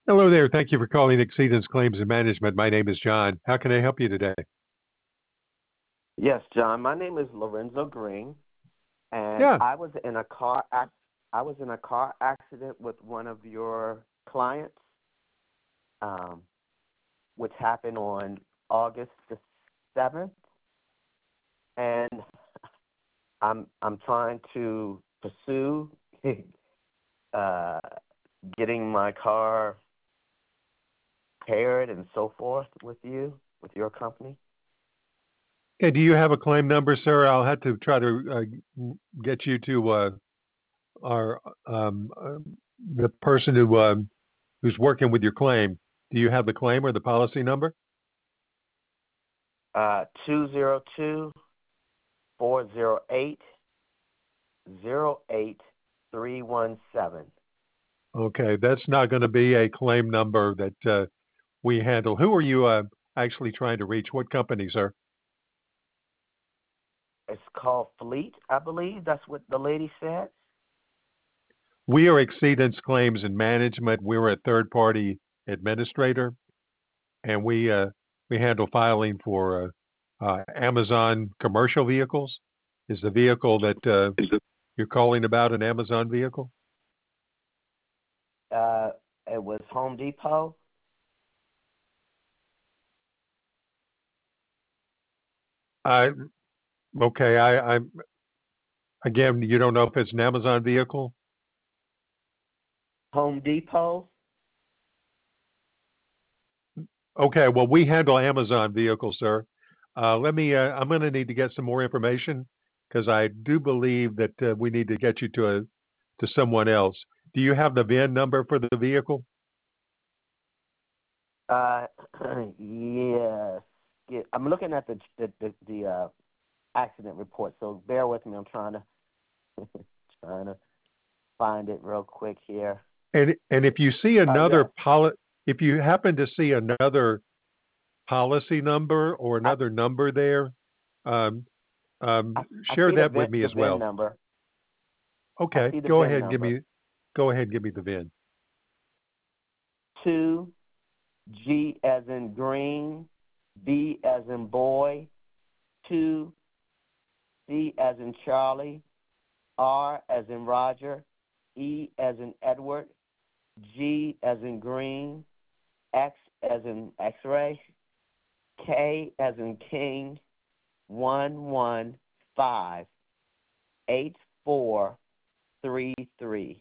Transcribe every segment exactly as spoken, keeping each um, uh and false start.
Hello there. Thank you for calling Exceedance Claims and Management. My name is John. How can I help you today? Yes, John. My name is Lorenzo Green, and Yeah. I was in a car ac- I was in a car accident with one of your clients, um, which happened on August the seventh, and I'm I'm trying to pursue uh, getting my car repaired and so forth with you with your company. Okay. Do you have a claim number, sir? I'll have to try to uh, get you to uh, our um, uh, the person who um, who's working with your claim. Do you have the claim or the policy number? Uh, two zero two four zero eight zero eight three one seven. Okay, that's not going to be a claim number that uh, we handle. Who are you uh, actually trying to reach? What company, sir? It's called Fleet, I believe. That's what the lady said. We are Exceedance Claims and Management. We're a third party administrator, and we uh, we handle filing for uh, uh, Amazon commercial vehicles. Is the vehicle that uh, you're calling about an Amazon vehicle? Uh, it was Home Depot. I okay. I, I again, you don't know if it's an Amazon vehicle. Home Depot. Okay, well, we handle Amazon vehicles, sir. Uh, let me. Uh, I'm going to need to get some more information because I do believe that uh, we need to get you to a to someone else. Do you have the V I N number for the vehicle? Uh, yes. Yeah, I'm looking at the the the, the uh, accident report, so bear with me. I'm trying to trying to find it real quick here. And and if you see Uh, another yes. poli- if you happen to see another policy number or I another number there, um, um, I, I share see the that V I with N, me the as V I N well. number. I Okay, see the go V I N ahead and give number. me go ahead and give me the V I N. Two G as in green, B as in boy, two C as in Charlie, R as in Roger, E as in Edward, G as in green, X as in X-ray, K as in king, one one five eight four three three.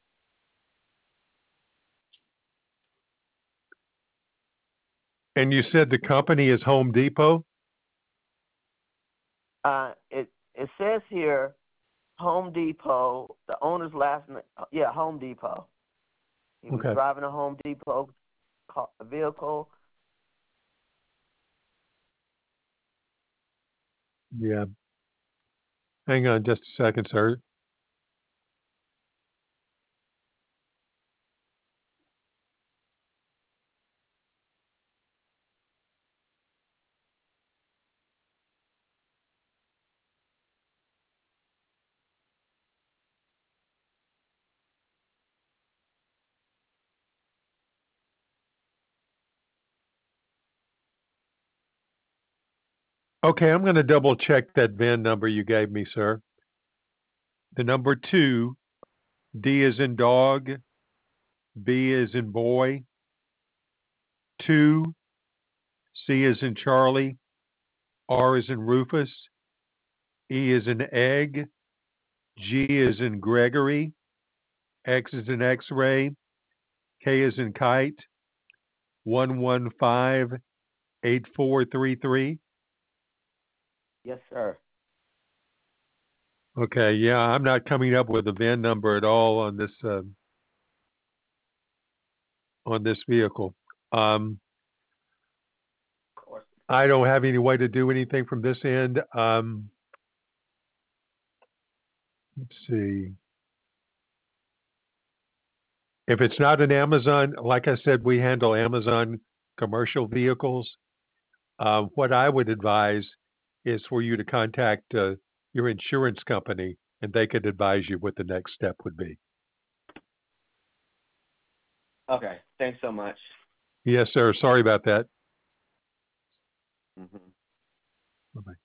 And you said the company is Home Depot. Uh, it it says here Home Depot. The owner's last name, yeah, Home Depot. He was Okay. driving a Home Depot vehicle. Yeah. Hang on just a second, sir. Okay, I'm going to double check that V I N number you gave me, sir. The number two, D is in dog, B is in boy, two, C is in Charlie, R is in Rufus, E is in egg, G is in Gregory, X is in X-ray, K is in kite, one one five eight four three three. Yes, sir. Okay, yeah, I'm not coming up with a V I N number at all on this uh, on this vehicle. Um, Of course. I don't have any way to do anything from this end. Um, let's see. If it's not an Amazon, like I said, we handle Amazon commercial vehicles. Uh, what I would advise is for you to contact uh, your insurance company, and they could advise you what the next step would be. Okay. Thanks so much. Yes, sir. Sorry about that. hmm